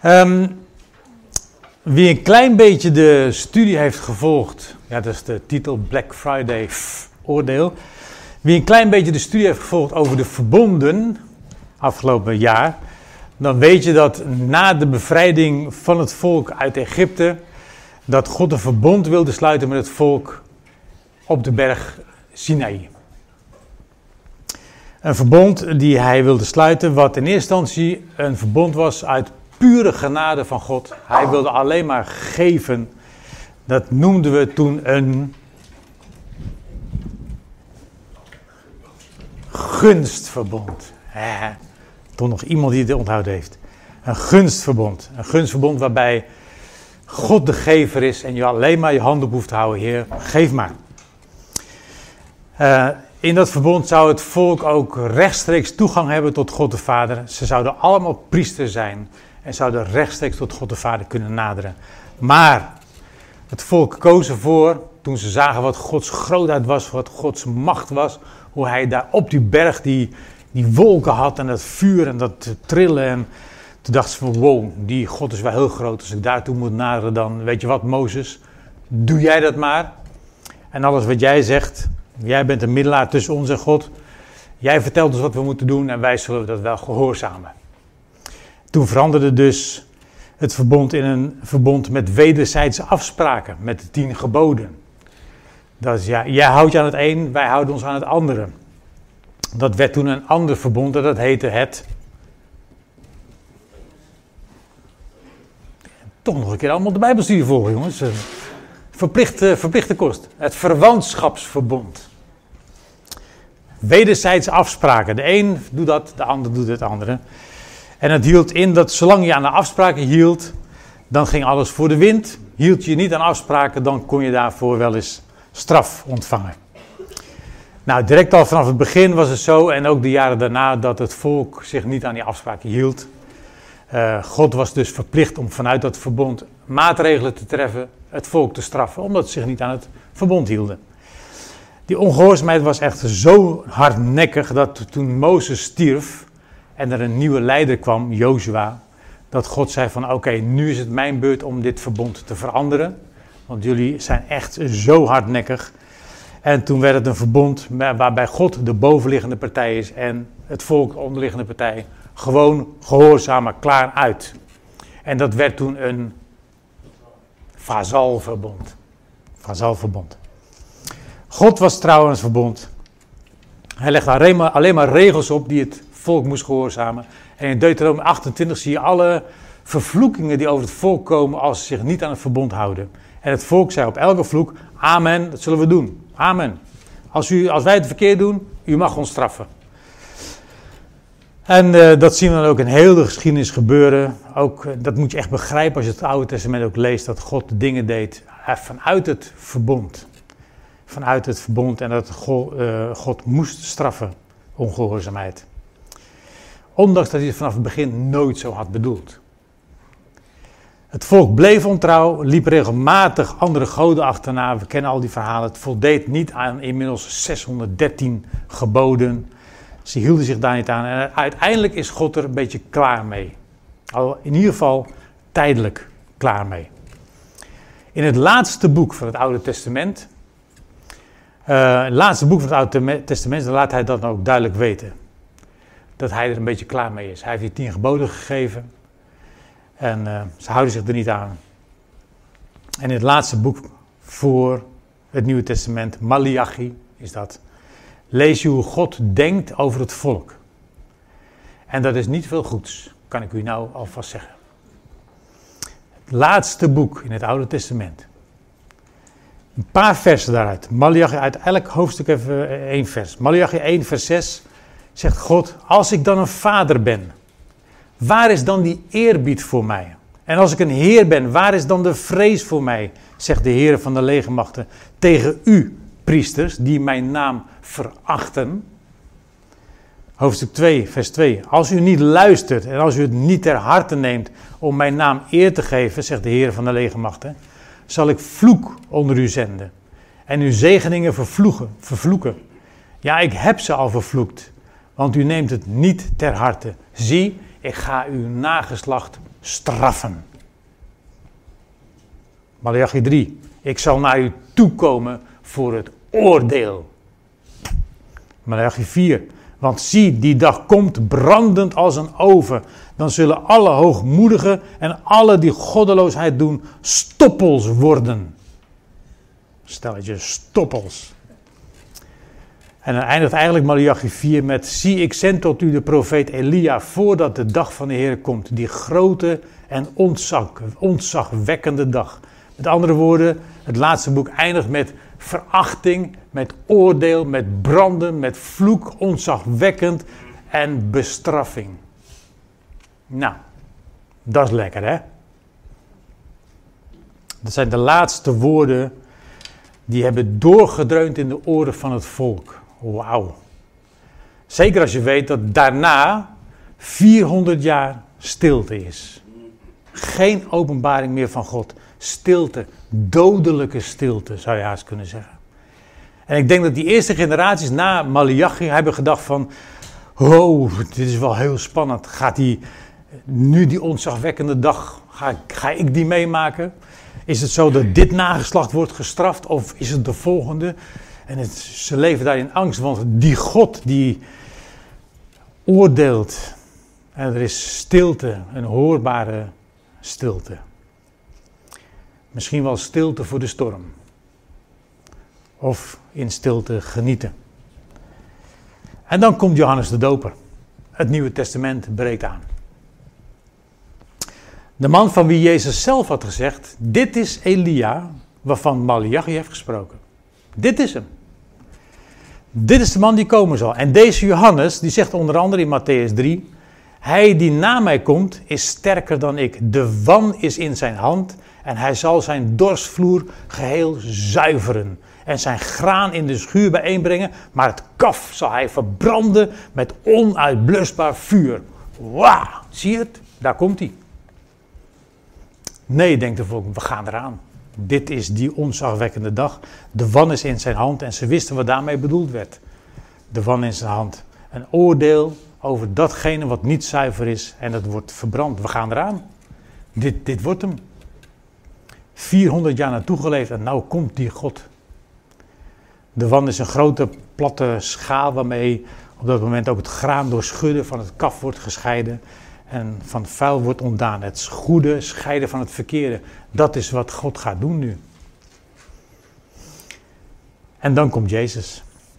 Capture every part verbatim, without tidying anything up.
Um, wie een klein beetje de studie heeft gevolgd, ja, dat is de titel Black Friday pff, oordeel. Wie een klein beetje de studie heeft gevolgd over de verbonden afgelopen jaar, dan weet je dat na de bevrijding van het volk uit Egypte, dat God een verbond wilde sluiten met het volk op de berg Sinaï. Een verbond die hij wilde sluiten, wat in eerste instantie een verbond was uit pure genade van God. Hij wilde alleen maar geven. Dat noemden we toen een gunstverbond. Eh, toch nog iemand die het onthouden heeft. Een gunstverbond. Een gunstverbond waarbij God de gever is en je alleen maar je hand op hoeft te houden. Heer, geef maar. Uh, in dat verbond zou het volk ook rechtstreeks toegang hebben tot God de Vader. Ze zouden allemaal priester zijn en zouden rechtstreeks tot God de Vader kunnen naderen. Maar het volk koos ervoor, toen ze zagen wat Gods grootheid was, wat Gods macht was, hoe hij daar op die berg die, die wolken had en dat vuur en dat trillen. En toen dachten ze van wow, die God is wel heel groot. Als ik daartoe moet naderen, dan weet je wat, Mozes, doe jij dat maar. En alles wat jij zegt, jij bent een middelaar tussen ons en God. Jij vertelt ons wat we moeten doen en wij zullen dat wel gehoorzamen. Toen veranderde dus het verbond in een verbond met wederzijdse afspraken, met de tien geboden. Dat is, ja, jij houdt je aan het een, wij houden ons aan het andere. Dat werd toen een ander verbond en dat heette het... Toch nog een keer allemaal de Bijbelstudie volgen, jongens. Verplichte, verplichte kost. Het verwantschapsverbond. Wederzijdse afspraken. De een doet dat, de ander doet het andere. En het hield in dat zolang je aan de afspraken hield, dan ging alles voor de wind. Hield je niet aan afspraken, dan kon je daarvoor wel eens straf ontvangen. Nou, direct al vanaf het begin was het zo, en ook de jaren daarna, dat het volk zich niet aan die afspraken hield. Uh, God was dus verplicht om vanuit dat verbond maatregelen te treffen, het volk te straffen, omdat ze zich niet aan het verbond hielden. Die ongehoorzaamheid was echt zo hardnekkig dat toen Mozes stierf en er een nieuwe leider kwam, Jozua, dat God zei van oké, okay, nu is het mijn beurt om dit verbond te veranderen, want jullie zijn echt zo hardnekkig. En toen werd het een verbond waarbij God de bovenliggende partij is en het volk de onderliggende partij. Gewoon gehoorzamen, klaar uit. En dat werd toen een vazalverbond. Vazalverbond. God was trouw aan het verbond. Hij legde alleen maar, alleen maar regels op die het volk moest gehoorzamen. En in Deuteronomium achtentwintig zie je alle vervloekingen die over het volk komen als ze zich niet aan het verbond houden. En het volk zei op elke vloek, amen, dat zullen we doen. Amen. Als, u, als wij het verkeerd doen, u mag ons straffen. En uh, dat zien we dan ook in heel de geschiedenis gebeuren. Ook, uh, dat moet je echt begrijpen als je het Oude Testament ook leest, dat God dingen deed uh, vanuit het verbond. Vanuit het verbond en dat God, uh, God moest straffen, ongehoorzaamheid. Ondanks dat hij het vanaf het begin nooit zo had bedoeld. Het volk bleef ontrouw, liep regelmatig andere goden achterna. We kennen al die verhalen. Het voldeed niet aan inmiddels zeshonderddertien geboden. Ze hielden zich daar niet aan en uiteindelijk is God er een beetje klaar mee. Al in ieder geval tijdelijk klaar mee. In het laatste boek van het Oude Testament, uh, het laatste boek van het Oude Testament, dan laat hij dat ook duidelijk weten. Dat hij er een beetje klaar mee is. Hij heeft die tien geboden gegeven en uh, ze houden zich er niet aan. En in het laatste boek voor het Nieuwe Testament, Maleachi is dat, lees je hoe God denkt over het volk. En dat is niet veel goeds, kan ik u nou alvast zeggen. Het laatste boek in het Oude Testament. Een paar versen daaruit. Maleachi, uit elk hoofdstuk even één vers. Maleachi één vers zes zegt God, als ik dan een vader ben, waar is dan die eerbied voor mij? En als ik een heer ben, waar is dan de vrees voor mij? Zegt de Heer van de legermachten tegen u, priesters, die mijn naam verachten. Hoofdstuk twee, vers twee. Als u niet luistert en als u het niet ter harte neemt om mijn naam eer te geven, zegt de Heer van de legermachten, zal ik vloek onder u zenden en uw zegeningen vervloeken, vervloeken. Ja, ik heb ze al vervloekt, want u neemt het niet ter harte. Zie, ik ga uw nageslacht straffen. Maleachi drie. Ik zal naar u toekomen voor het oordeel. Maleachi vier. Want zie, die dag komt brandend als een oven. Dan zullen alle hoogmoedigen en alle die goddeloosheid doen stoppels worden. Stelletje stoppels. En dan eindigt eigenlijk Maleachi vier met: zie, ik zend tot u de profeet Elia voordat de dag van de Heer komt. Die grote en ontzag, ontzagwekkende dag. Met andere woorden, het laatste boek eindigt met verachting, met oordeel, met branden, met vloek, ontzagwekkend en bestraffing. Nou, dat is lekker, hè? Dat zijn de laatste woorden die hebben doorgedreund in de oren van het volk. Wauw. Zeker als je weet dat daarna vierhonderd jaar stilte is. Geen openbaring meer van God. Stilte, dodelijke stilte zou je haast kunnen zeggen. En ik denk dat die eerste generaties na Maleachi hebben gedacht van: oh, dit is wel heel spannend. Gaat die, nu die ontzagwekkende dag, ga, ga ik die meemaken? Is het zo dat dit nageslacht wordt gestraft of is het de volgende? En het, ze leven daar in angst, want die God die oordeelt. En er is stilte, een hoorbare stilte. Misschien wel stilte voor de storm. Of in stilte genieten. En dan komt Johannes de Doper. Het Nieuwe Testament breekt aan. De man van wie Jezus zelf had gezegd: dit is Elia, waarvan Maleachi heeft gesproken. Dit is hem. Dit is de man die komen zal. En deze Johannes, die zegt onder andere in Matthäus drie: hij die na mij komt, is sterker dan ik. De wan is in zijn hand en hij zal zijn dorsvloer geheel zuiveren. En zijn graan in de schuur bijeenbrengen, maar het kaf zal hij verbranden met onuitblusbaar vuur. Wauw, zie je het? Daar komt hij. Nee, denkt de volk, we gaan eraan. Dit is die ontzagwekkende dag. De wan is in zijn hand en ze wisten wat daarmee bedoeld werd. De wan in zijn hand. Een oordeel over datgene wat niet zuiver is en het wordt verbrand. We gaan eraan. Dit, dit wordt hem. vierhonderd jaar naartoe geleefd en nou komt die God. De wan is een grote platte schaal waarmee op dat moment ook het graan door schudden van het kaf wordt gescheiden. En van het vuil wordt ontdaan. Het goede scheiden van het verkeerde. Dat is wat God gaat doen nu. En dan komt Jezus.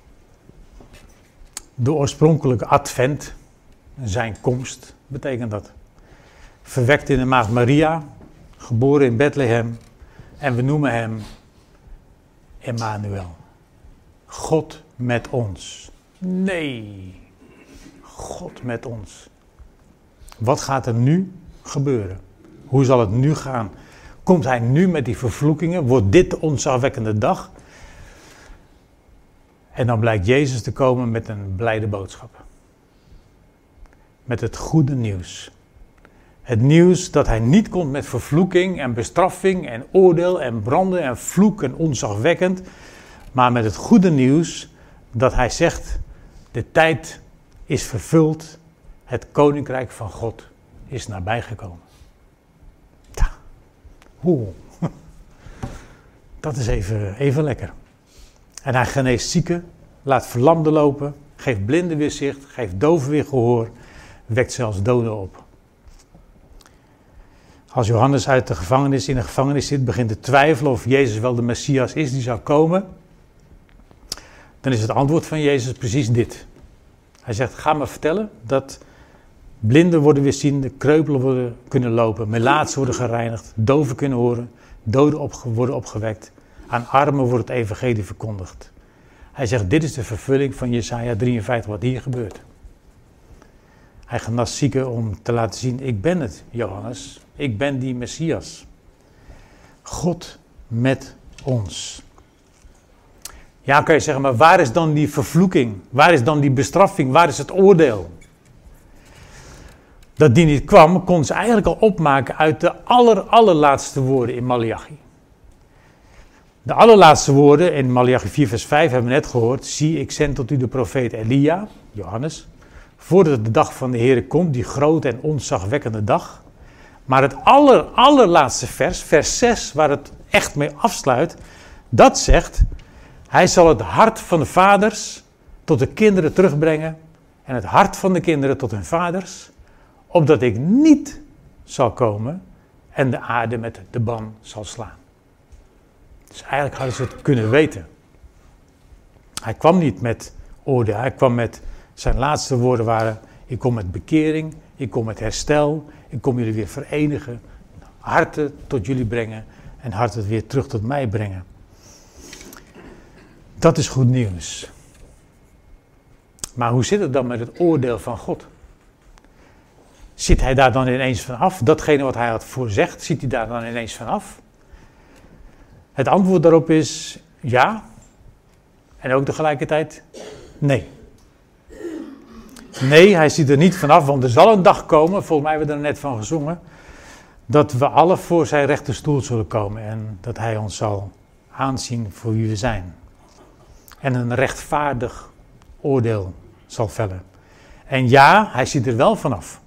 De oorspronkelijke advent, zijn komst, betekent dat. Verwekt in de maagd Maria, geboren in Bethlehem. En we noemen hem Emmanuel. God met ons. Nee, God met ons. Wat gaat er nu gebeuren? Hoe zal het nu gaan? Komt hij nu met die vervloekingen? Wordt dit de ontzagwekkende dag? En dan blijkt Jezus te komen met een blijde boodschap. Met het goede nieuws. Het nieuws dat hij niet komt met vervloeking en bestraffing en oordeel en branden en vloek en ontzagwekkend. Maar met het goede nieuws dat hij zegt: de tijd is vervuld. Het koninkrijk van God is nabijgekomen. Ja. Oeh. Dat is even, even lekker. En hij geneest zieken, laat verlamden lopen, geeft blinden weer zicht, geeft doven weer gehoor, wekt zelfs doden op. Als Johannes uit de gevangenis in de gevangenis zit, begint te twijfelen of Jezus wel de Messias is die zou komen, dan is het antwoord van Jezus precies dit. Hij zegt: ga me vertellen dat blinden worden weer zien, de kreupelen worden, kunnen lopen, melaatsen worden gereinigd, doven kunnen horen, doden op, worden opgewekt, aan armen wordt het evangelie verkondigd. Hij zegt: dit is de vervulling van Jesaja drieënvijftig, wat hier gebeurt. Hij genast zieken om te laten zien: ik ben het, Johannes, ik ben die Messias. God met ons. Ja, kan je zeggen, maar waar is dan die vervloeking? Waar is dan die bestraffing? Waar is het oordeel? Dat die niet kwam, kon ze eigenlijk al opmaken uit de aller, allerlaatste woorden in Maleachi. De allerlaatste woorden in Maleachi vier vers vijf hebben we net gehoord. Zie, ik zend tot u de profeet Elia, Johannes, voordat de dag van de Heer komt, die grote en ontzagwekkende dag. Maar het aller, allerlaatste vers, vers zes, waar het echt mee afsluit, dat zegt, hij zal het hart van de vaders tot de kinderen terugbrengen en het hart van de kinderen tot hun vaders, opdat ik niet zal komen en de aarde met de ban zal slaan. Dus eigenlijk hadden ze het kunnen weten. Hij kwam niet met oordeel, hij kwam met, zijn laatste woorden waren, ik kom met bekering, ik kom met herstel, ik kom jullie weer verenigen, harten tot jullie brengen en harten weer terug tot mij brengen. Dat is goed nieuws. Maar hoe zit het dan met het oordeel van God? Zit hij daar dan ineens vanaf? Datgene wat hij had voorzegd, ziet hij daar dan ineens vanaf? Het antwoord daarop is ja. En ook tegelijkertijd nee. Nee, hij ziet er niet vanaf, want er zal een dag komen, volgens mij hebben we er net van gezongen, dat we alle voor zijn rechterstoel zullen komen en dat hij ons zal aanzien voor wie we zijn. En een rechtvaardig oordeel zal vellen. En ja, hij ziet er wel vanaf.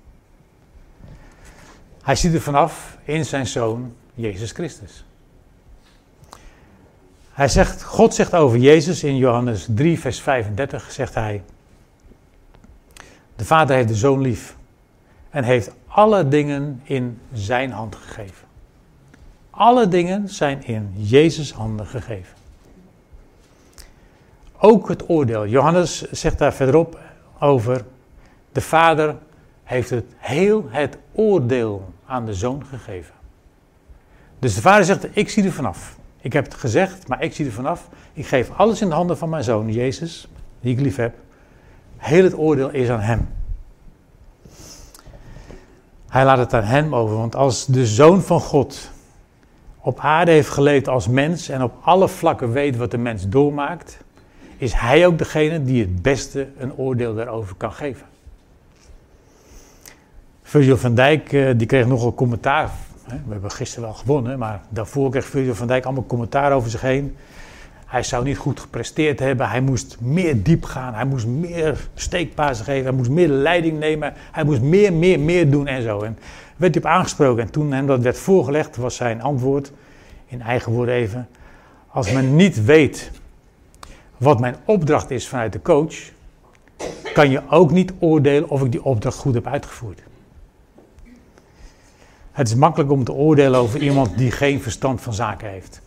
Hij ziet er vanaf in zijn Zoon, Jezus Christus. Hij zegt, God zegt over Jezus in Johannes drie, vers vijfendertig, zegt hij, de Vader heeft de Zoon lief en heeft alle dingen in zijn hand gegeven. Alle dingen zijn in Jezus' handen gegeven. Ook het oordeel. Johannes zegt daar verderop over, de Vader heeft het heel het oordeel aan de Zoon gegeven. Dus de Vader zegt, ik zie er vanaf. Ik heb het gezegd, maar ik zie er vanaf. Ik geef alles in de handen van mijn Zoon, Jezus, die ik lief heb. Heel het oordeel is aan hem. Hij laat het aan hem over, want als de Zoon van God op aarde heeft geleefd als mens en op alle vlakken weet wat de mens doormaakt, is hij ook degene die het beste een oordeel daarover kan geven. Virgil van Dijk, die kreeg nogal commentaar. We hebben gisteren wel gewonnen, maar daarvoor kreeg Virgil van Dijk allemaal commentaar over zich heen. Hij zou niet goed gepresteerd hebben, hij moest meer diep gaan, hij moest meer steekpasen geven, hij moest meer leiding nemen, hij moest meer, meer, meer doen en zo. En werd hij op aangesproken en toen hem dat werd voorgelegd, was zijn antwoord, in eigen woorden even, als men niet weet wat mijn opdracht is vanuit de coach, kan je ook niet oordelen of ik die opdracht goed heb uitgevoerd. Het is makkelijk om te oordelen over iemand die geen verstand van zaken heeft.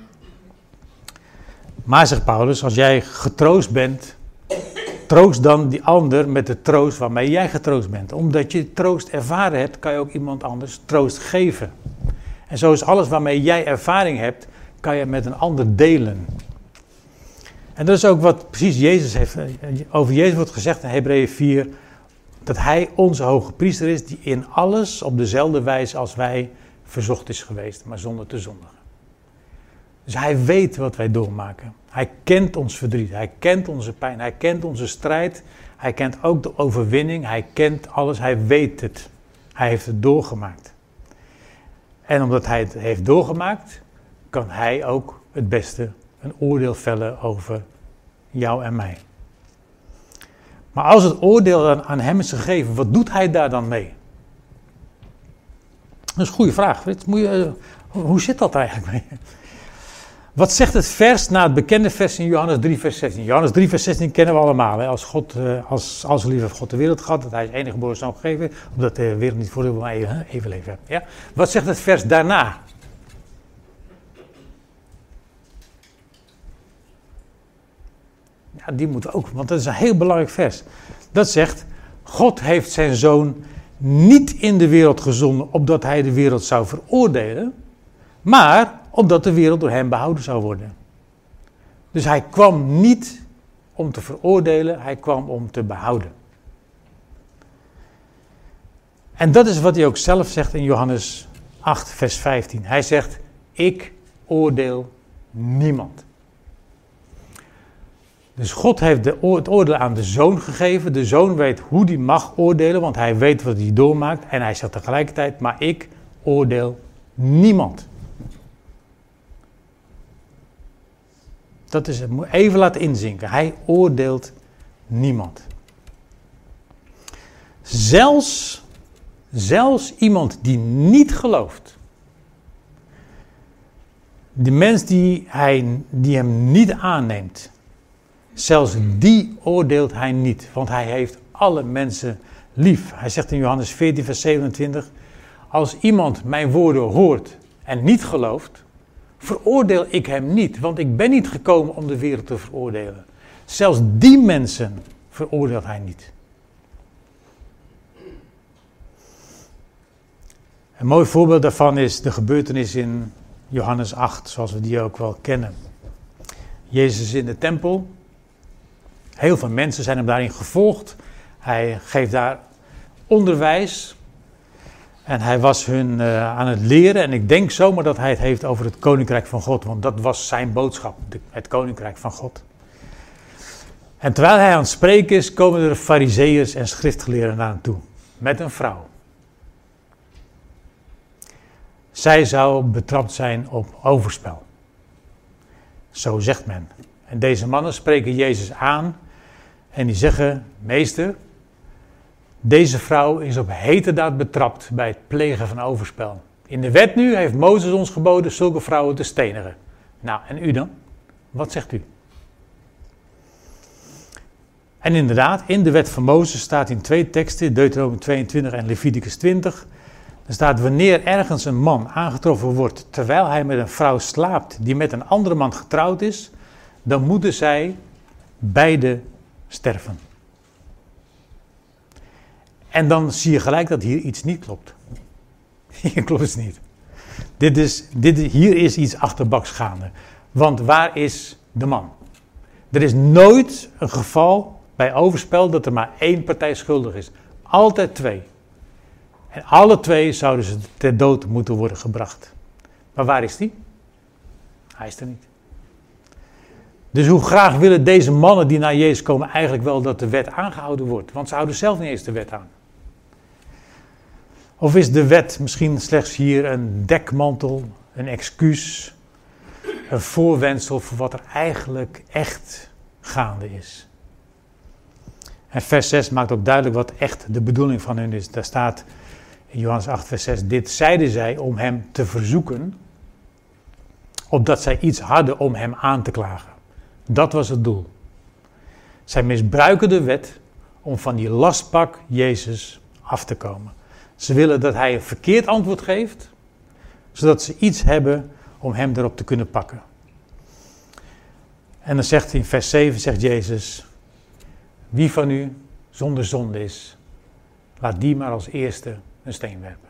Maar, zegt Paulus, als jij getroost bent, troost dan die ander met de troost waarmee jij getroost bent. Omdat je troost ervaren hebt, kan je ook iemand anders troost geven. En zo is alles waarmee jij ervaring hebt, kan je met een ander delen. En dat is ook wat precies Jezus heeft, over Jezus wordt gezegd in Hebreeën vier, dat hij onze hoge priester is die in alles op dezelfde wijze als wij verzocht is geweest, maar zonder te zondigen. Dus hij weet wat wij doormaken. Hij kent ons verdriet, hij kent onze pijn, hij kent onze strijd. Hij kent ook de overwinning, hij kent alles, hij weet het. Hij heeft het doorgemaakt. En omdat hij het heeft doorgemaakt, kan hij ook het beste een oordeel vellen over jou en mij. Maar als het oordeel aan, aan hem is gegeven, wat doet hij daar dan mee? Dat is een goede vraag. Moet je, hoe zit dat eigenlijk mee? Wat zegt het vers na het bekende vers in Johannes drie vers zestien? Johannes drie vers zestien kennen we allemaal. Hè? Als God, als, als lief heeft God de wereld gehad, dat hij zijn enige geboren zoon gegeven, omdat de wereld niet voor de maar even, even leven heeft. Ja? Wat zegt het vers daarna? Ja, die moeten we ook, want dat is een heel belangrijk vers. Dat zegt, God heeft zijn zoon niet in de wereld gezonden, opdat hij de wereld zou veroordelen, maar opdat de wereld door hem behouden zou worden. Dus hij kwam niet om te veroordelen, hij kwam om te behouden. En dat is wat hij ook zelf zegt in Johannes acht, vers vijftien. Hij zegt, ik oordeel niemand. Dus God heeft de, het oordeel aan de zoon gegeven. De zoon weet hoe hij mag oordelen, want hij weet wat hij doormaakt. En hij zegt tegelijkertijd, maar ik oordeel niemand. Dat is het. Moet even laten inzinken. Hij oordeelt niemand. Zelfs, zelfs iemand die niet gelooft, die mens die, hij, die hem niet aanneemt, zelfs die oordeelt hij niet, want hij heeft alle mensen lief. Hij zegt in Johannes veertien vers zevenentwintig, als iemand mijn woorden hoort en niet gelooft, veroordeel ik hem niet, want ik ben niet gekomen om de wereld te veroordelen. Zelfs die mensen veroordeelt hij niet. Een mooi voorbeeld daarvan is de gebeurtenis in Johannes acht, zoals we die ook wel kennen. Jezus is in de tempel. Heel veel mensen zijn hem daarin gevolgd. Hij geeft daar onderwijs. En hij was hun uh, aan het leren. En ik denk zomaar dat hij het heeft over het koninkrijk van God. Want dat was zijn boodschap. De, het koninkrijk van God. En terwijl hij aan het spreken is, komen er farizeeërs en schriftgeleerden naar hem toe. Met een vrouw. Zij zou betrapt zijn op overspel. Zo zegt men. En deze mannen spreken Jezus aan. En die zeggen, meester, deze vrouw is op heterdaad betrapt bij het plegen van overspel. In de wet nu heeft Mozes ons geboden zulke vrouwen te stenigen. Nou, en u dan? Wat zegt u? En inderdaad, in de wet van Mozes staat in twee teksten, Deuteronomium tweeëntwintig en Leviticus twintig... Er staat, wanneer ergens een man aangetroffen wordt terwijl hij met een vrouw slaapt die met een andere man getrouwd is, dan moeten zij beide sterven. En dan zie je gelijk dat hier iets niet klopt. Hier klopt het niet. Dit is, dit, hier is iets achterbaks gaande. Want waar is de man? Er is nooit een geval bij overspel dat er maar één partij schuldig is. Altijd twee. En alle twee zouden ze ter dood moeten worden gebracht. Maar waar is die? Hij is er niet. Dus hoe graag willen deze mannen die naar Jezus komen eigenlijk wel dat de wet aangehouden wordt? Want ze houden zelf niet eens de wet aan. Of is de wet misschien slechts hier een dekmantel, een excuus, een voorwendsel voor wat er eigenlijk echt gaande is? En vers zes maakt ook duidelijk wat echt de bedoeling van hun is. Daar staat in Johannes acht vers zes, dit zeiden zij om hem te verzoeken, opdat zij iets hadden om hem aan te klagen. Dat was het doel. Zij misbruiken de wet om van die lastpak Jezus af te komen. Ze willen dat hij een verkeerd antwoord geeft, zodat ze iets hebben om hem erop te kunnen pakken. En dan zegt in vers zeven, zegt Jezus, wie van u zonder zonde is, laat die maar als eerste een steen werpen.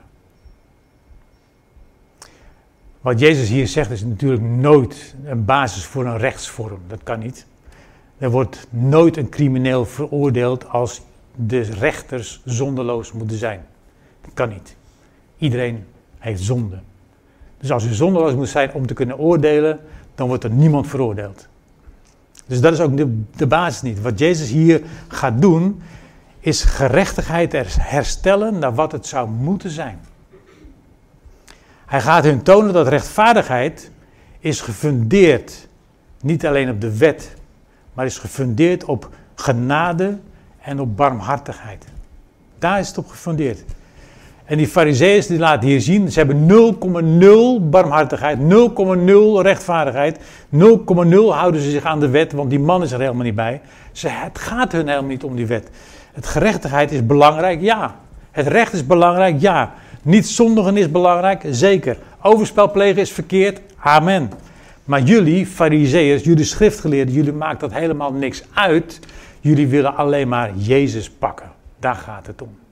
Wat Jezus hier zegt is natuurlijk nooit een basis voor een rechtsvorm. Dat kan niet. Er wordt nooit een crimineel veroordeeld als de rechters zondeloos moeten zijn. Dat kan niet. Iedereen heeft zonde. Dus als u zondeloos moet zijn om te kunnen oordelen, dan wordt er niemand veroordeeld. Dus dat is ook de, de basis niet. Wat Jezus hier gaat doen, is gerechtigheid herstellen naar wat het zou moeten zijn. Hij gaat hun tonen dat rechtvaardigheid is gefundeerd, niet alleen op de wet, maar is gefundeerd op genade en op barmhartigheid. Daar is het op gefundeerd. En die farizeeërs die laten hier zien, ze hebben nul komma nul barmhartigheid, nul komma nul rechtvaardigheid, nul komma nul houden ze zich aan de wet, want die man is er helemaal niet bij. Ze, het gaat hun helemaal niet om die wet. Het gerechtigheid is belangrijk, ja. Het recht is belangrijk, ja. Niet zondigen is belangrijk, zeker. Overspel plegen is verkeerd, amen. Maar jullie, farizeeërs, jullie schriftgeleerden, jullie maakt dat helemaal niks uit. Jullie willen alleen maar Jezus pakken. Daar gaat het om.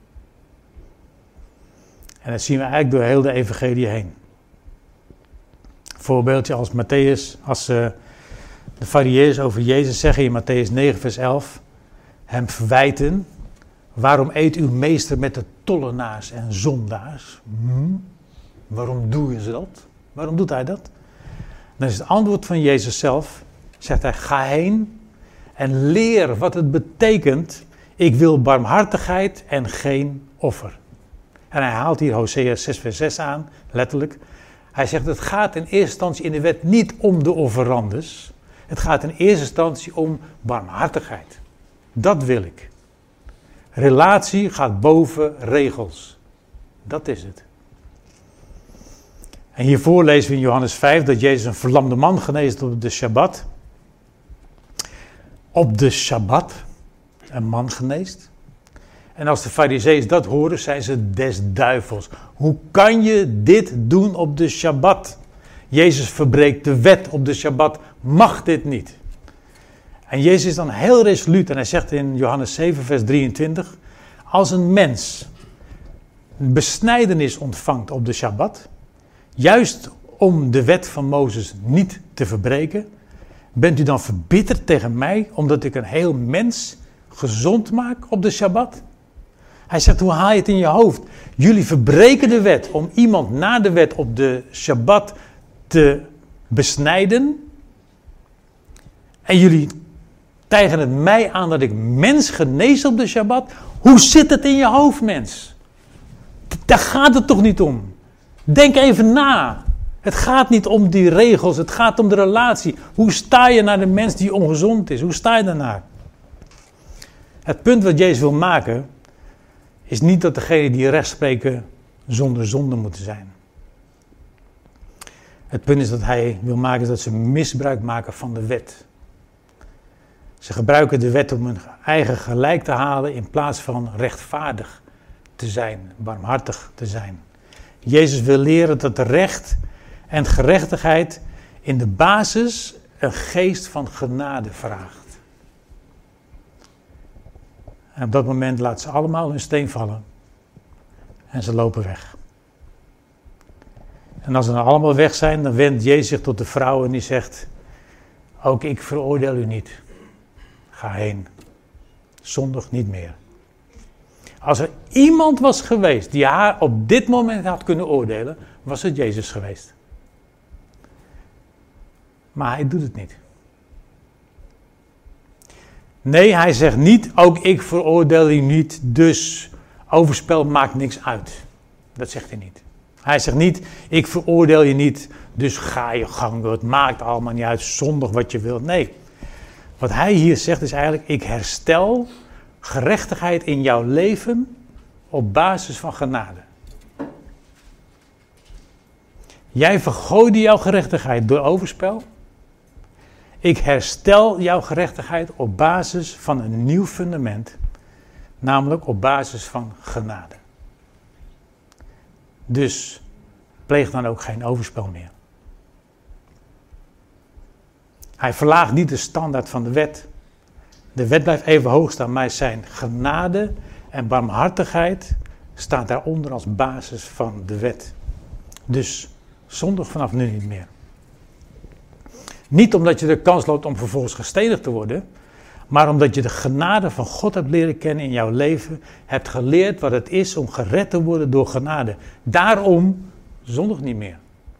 En dat zien we eigenlijk door heel de evangelie heen. Voorbeeldje als Matthäus, als uh, de farizeeërs over Jezus zeggen in Matthäus negen vers elf, hem verwijten, waarom eet uw meester met de tollenaars en zondaars? Hm? Waarom doen ze dat? Waarom doet hij dat? Dan is het antwoord van Jezus zelf, zegt hij, ga heen en leer wat het betekent, ik wil barmhartigheid en geen offer. En hij haalt hier Hosea zes vers zes aan, letterlijk. Hij zegt, het gaat in eerste instantie in de wet niet om de offerandes. Het gaat in eerste instantie om barmhartigheid. Dat wil ik. Relatie gaat boven regels. Dat is het. En hiervoor lezen we in Johannes vijf dat Jezus een verlamde man geneest op de Shabbat. Op de Shabbat, een man geneest. En als de Farizeeën dat horen, zijn ze des duivels. Hoe kan je dit doen op de Shabbat? Jezus verbreekt de wet op de Shabbat, mag dit niet. En Jezus is dan heel resoluut en hij zegt in Johannes zeven vers drieëntwintig... Als een mens een besnijdenis ontvangt op de Shabbat, juist om de wet van Mozes niet te verbreken, bent u dan verbitterd tegen mij omdat ik een heel mens gezond maak op de Shabbat? Hij zegt, hoe haal je het in je hoofd? Jullie verbreken de wet om iemand na de wet op de Shabbat te besnijden. En jullie tijgen het mij aan dat ik mens genees op de Shabbat. Hoe zit het in je hoofd, mens? Daar gaat het toch niet om? Denk even na. Het gaat niet om die regels, het gaat om de relatie. Hoe sta je naar de mens die ongezond is? Hoe sta je daarnaar? Het punt wat Jezus wil maken is niet dat degenen die recht spreken zonder zonde moeten zijn. Het punt is dat hij wil maken dat ze misbruik maken van de wet. Ze gebruiken de wet om hun eigen gelijk te halen in plaats van rechtvaardig te zijn, barmhartig te zijn. Jezus wil leren dat recht en gerechtigheid in de basis een geest van genade vraagt. En op dat moment laten ze allemaal hun steen vallen en ze lopen weg. En als ze dan allemaal weg zijn, dan wendt Jezus zich tot de vrouw en die zegt, ook ik veroordeel u niet. Ga heen. Zondig niet meer. Als er iemand was geweest die haar op dit moment had kunnen oordelen, was het Jezus geweest. Maar hij doet het niet. Nee, hij zegt niet, ook ik veroordeel u niet, dus overspel maakt niks uit. Dat zegt hij niet. Hij zegt niet, ik veroordeel je niet, dus ga je gang, het maakt allemaal niet uit, zondig wat je wilt. Nee, wat hij hier zegt is eigenlijk, ik herstel gerechtigheid in jouw leven op basis van genade. Jij vergooide jouw gerechtigheid door overspel. Ik herstel jouw gerechtigheid op basis van een nieuw fundament, namelijk op basis van genade. Dus pleeg dan ook geen overspel meer. Hij verlaagt niet de standaard van de wet. De wet blijft even hoog staan, maar zijn genade en barmhartigheid staat daaronder als basis van de wet. Dus zondig vanaf nu niet meer. Niet omdat je de kans loopt om vervolgens gestenigd te worden, maar omdat je de genade van God hebt leren kennen in jouw leven, hebt geleerd wat het is om gered te worden door genade. Daarom zondig niet meer.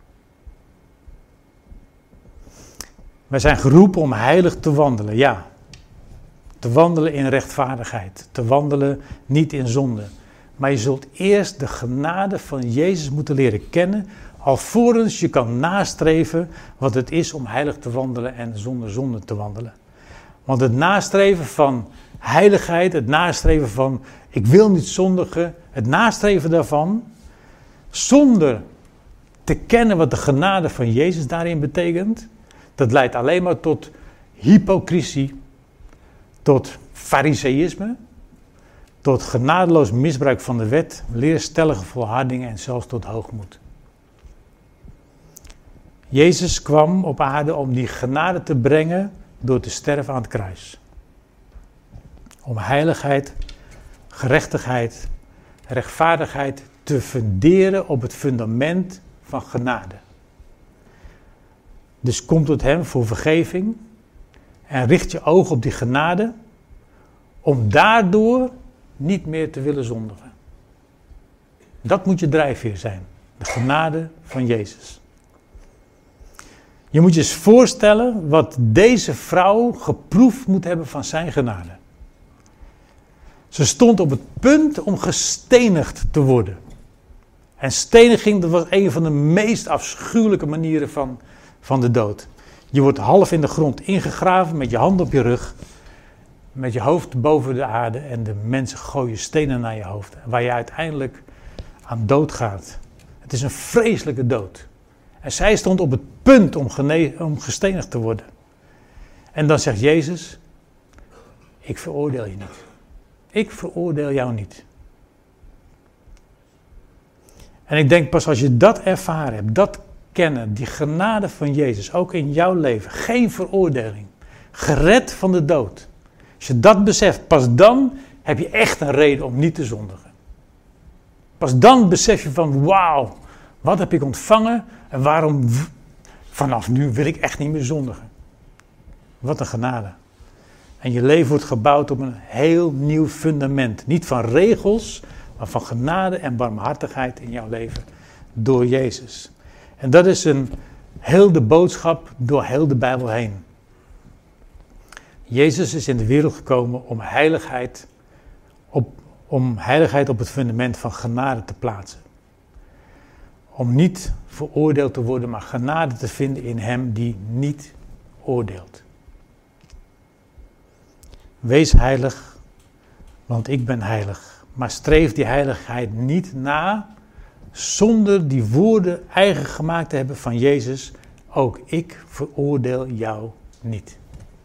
Wij zijn geroepen om heilig te wandelen, ja. Te wandelen in rechtvaardigheid, te wandelen niet in zonde. Maar je zult eerst de genade van Jezus moeten leren kennen, alvorens je kan nastreven wat het is om heilig te wandelen en zonder zonde te wandelen. Want het nastreven van heiligheid, het nastreven van ik wil niet zondigen, het nastreven daarvan, zonder te kennen wat de genade van Jezus daarin betekent, dat leidt alleen maar tot hypocrisie, tot fariseïsme, tot genadeloos misbruik van de wet, leerstellige volhardingen en zelfs tot hoogmoed. Jezus kwam op aarde om die genade te brengen door te sterven aan het kruis. Om heiligheid, gerechtigheid, rechtvaardigheid te funderen op het fundament van genade. Dus kom tot hem voor vergeving en richt je oog op die genade om daardoor niet meer te willen zondigen. Dat moet je drijfveer zijn, de genade van Jezus. Je moet je eens voorstellen wat deze vrouw geproefd moet hebben van zijn genade. Ze stond op het punt om gestenigd te worden. En steniging, dat was een van de meest afschuwelijke manieren van, van de dood. Je wordt half in de grond ingegraven met je hand op je rug, met je hoofd boven de aarde en de mensen gooien stenen naar je hoofd. Waar je uiteindelijk aan dood gaat. Het is een vreselijke dood. En zij stond op het punt om, gene- om gestenigd te worden. En dan zegt Jezus, ik veroordeel je niet. Ik veroordeel jou niet. En ik denk pas als je dat ervaren hebt, dat kennen, die genade van Jezus, ook in jouw leven, geen veroordeling, gered van de dood. Als je dat beseft, pas dan heb je echt een reden om niet te zondigen. Pas dan besef je van, wauw, wat heb ik ontvangen en waarom vanaf nu wil ik echt niet meer zondigen. Wat een genade. En je leven wordt gebouwd op een heel nieuw fundament. Niet van regels, maar van genade en barmhartigheid in jouw leven door Jezus. En dat is een heel de boodschap door heel de Bijbel heen. Jezus is in de wereld gekomen om heiligheid op, om heiligheid op het fundament van genade te plaatsen. Om niet veroordeeld te worden, maar genade te vinden in hem die niet oordeelt. Wees heilig, want ik ben heilig. Maar streef die heiligheid niet na, zonder die woorden eigen gemaakt te hebben van Jezus. Ook ik veroordeel jou niet.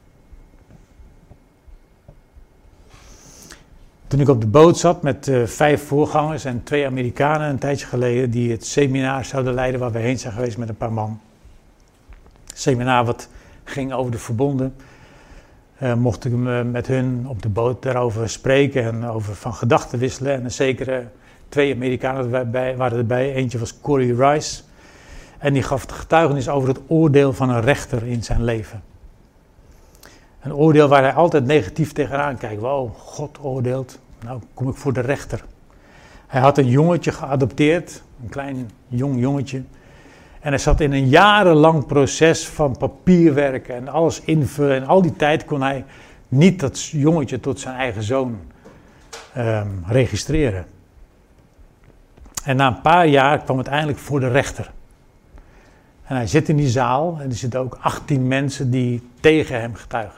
Toen ik op de boot zat met uh, vijf voorgangers en twee Amerikanen een tijdje geleden die het seminar zouden leiden waar we heen zijn geweest met een paar man. Het seminar wat ging over de verbonden. Uh, mocht ik uh, met hun op de boot daarover spreken en over van gedachten wisselen. En een zekere twee Amerikanen erbij, waren erbij. Eentje was Corey Rice. En die gaf de getuigenis over het oordeel van een rechter in zijn leven. Een oordeel waar hij altijd negatief tegenaan kijkt. Wow, God oordeelt. Nou kom ik voor de rechter. Hij had een jongetje geadopteerd. Een klein jong jongetje. En hij zat in een jarenlang proces van papierwerk en alles invullen. En al die tijd kon hij niet dat jongetje tot zijn eigen zoon um, registreren. En na een paar jaar kwam het eindelijk voor de rechter. En hij zit in die zaal en er zitten ook achttien mensen die tegen hem getuigen.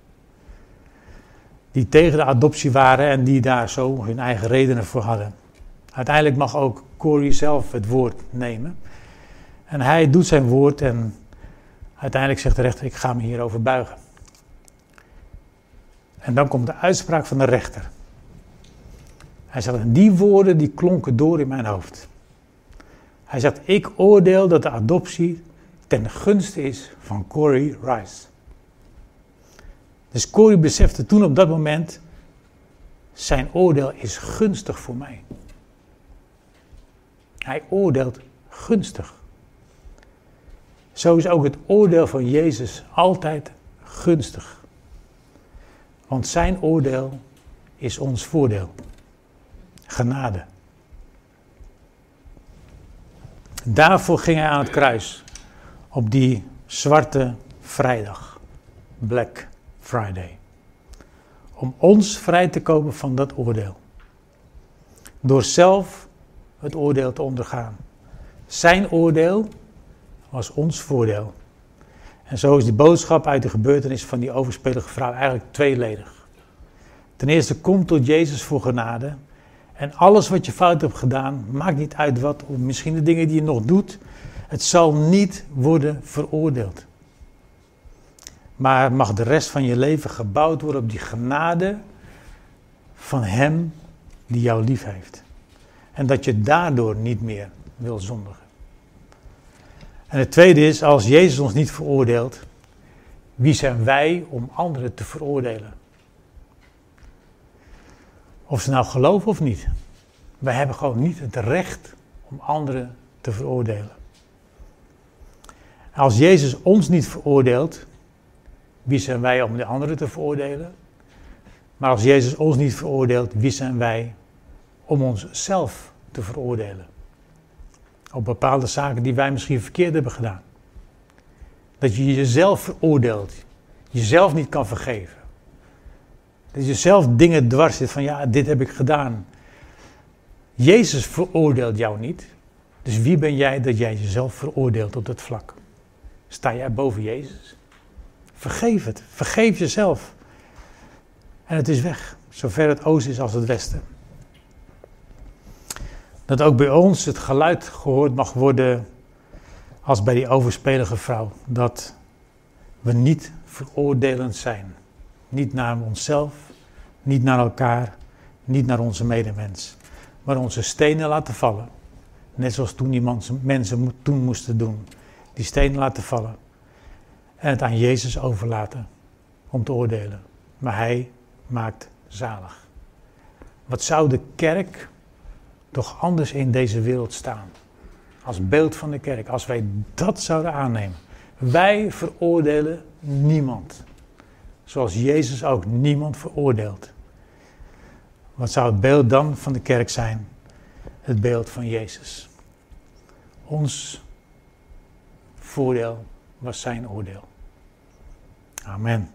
Die tegen de adoptie waren en die daar zo hun eigen redenen voor hadden. Uiteindelijk mag ook Corey zelf het woord nemen. En hij doet zijn woord en uiteindelijk zegt de rechter, ik ga me hierover buigen. En dan komt de uitspraak van de rechter. Hij zegt, en die woorden die klonken door in mijn hoofd. Hij zegt, ik oordeel dat de adoptie ten gunste is van Corey Rice. Dus Corey besefte toen op dat moment, zijn oordeel is gunstig voor mij. Hij oordeelt gunstig. Zo is ook het oordeel van Jezus altijd gunstig. Want zijn oordeel is ons voordeel. Genade. Daarvoor ging hij aan het kruis. Op die zwarte vrijdag. Black Friday. Om ons vrij te komen van dat oordeel. Door zelf het oordeel te ondergaan. Zijn oordeel was ons voordeel. En zo is de boodschap uit de gebeurtenis van die overspelige vrouw eigenlijk tweeledig. Ten eerste, kom tot Jezus voor genade. En alles wat je fout hebt gedaan, maakt niet uit wat, of misschien de dingen die je nog doet, het zal niet worden veroordeeld. Maar mag de rest van je leven gebouwd worden op die genade van Hem die jou lief heeft. En dat je daardoor niet meer wil zondigen. En het tweede is, als Jezus ons niet veroordeelt, wie zijn wij om anderen te veroordelen? Of ze nou geloven of niet. Wij hebben gewoon niet het recht om anderen te veroordelen. Als Jezus ons niet veroordeelt, wie zijn wij om de anderen te veroordelen? Maar als Jezus ons niet veroordeelt, wie zijn wij om onszelf te veroordelen? Op bepaalde zaken die wij misschien verkeerd hebben gedaan. Dat je jezelf veroordeelt. Jezelf niet kan vergeven. Dat je zelf dingen dwars zit van ja, dit heb ik gedaan. Jezus veroordeelt jou niet. Dus wie ben jij dat jij jezelf veroordeelt op dat vlak? Sta jij boven Jezus? Vergeef het. Vergeef jezelf. En het is weg. Zover het oosten is als het westen. Dat ook bij ons het geluid gehoord mag worden als bij die overspelige vrouw. Dat we niet veroordelend zijn. Niet naar onszelf, niet naar elkaar, niet naar onze medemens. Maar onze stenen laten vallen. Net zoals toen die mensen toen moesten doen. Die stenen laten vallen. En het aan Jezus overlaten om te oordelen. Maar Hij maakt zalig. Wat zou de kerk toch anders in deze wereld staan? Als beeld van de kerk. Als wij dat zouden aannemen. Wij veroordelen niemand. Zoals Jezus ook niemand veroordeelt. Wat zou het beeld dan van de kerk zijn? Het beeld van Jezus. Ons voordeel was zijn oordeel. Amen.